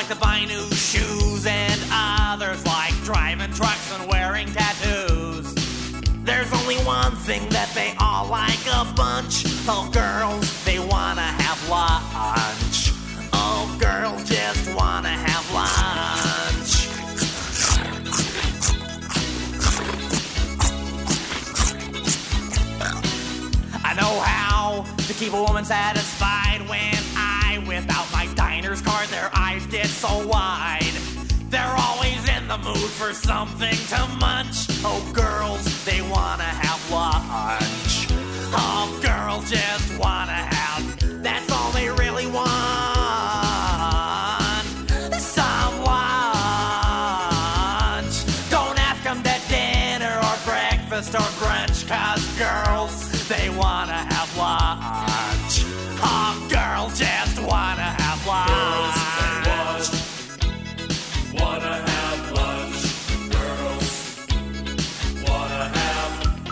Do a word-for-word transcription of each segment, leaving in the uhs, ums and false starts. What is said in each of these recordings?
like to buy new shoes, and others like driving trucks and wearing tattoos. There's only one thing that they all like a bunch. Oh, girls, they wanna have lunch. Oh, girls just wanna have lunch. I know how to keep a woman satisfied. When I whip out my diner's card, their eyes get so wide. They're always in the mood for something to munch. Oh, girls, they wanna have lunch. Oh, girls just wanna have, that's all they really want. Some lunch. Don't ask them to dinner or breakfast or brunch, 'cause girls, they wanna have lunch. Oh, girls just wanna have lunch. Girls, they wanna have lunch. Girls wanna have.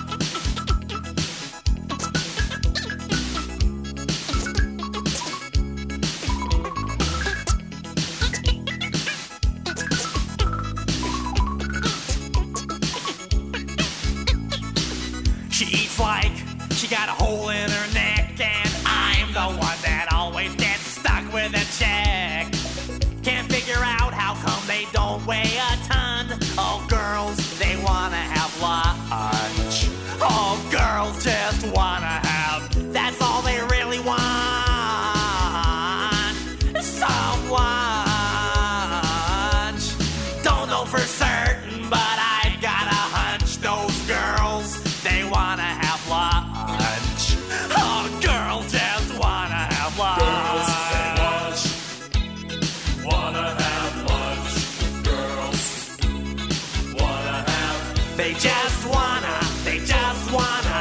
She eats like she got a hole in her neck, and I'm the one that always gets stuck with a check. Can't figure out how come they don't weigh a ton. Oh, girls, they wanna have lunch. Oh, girls just wanna have, that's all they really want. Some lunch. Don't know for certain, but I've got a hunch. Those girls, they wanna have lunch. Oh, girls just wanna have lunch. Girls, they wanna have lunch. Girls wanna have. They just wanna, they just wanna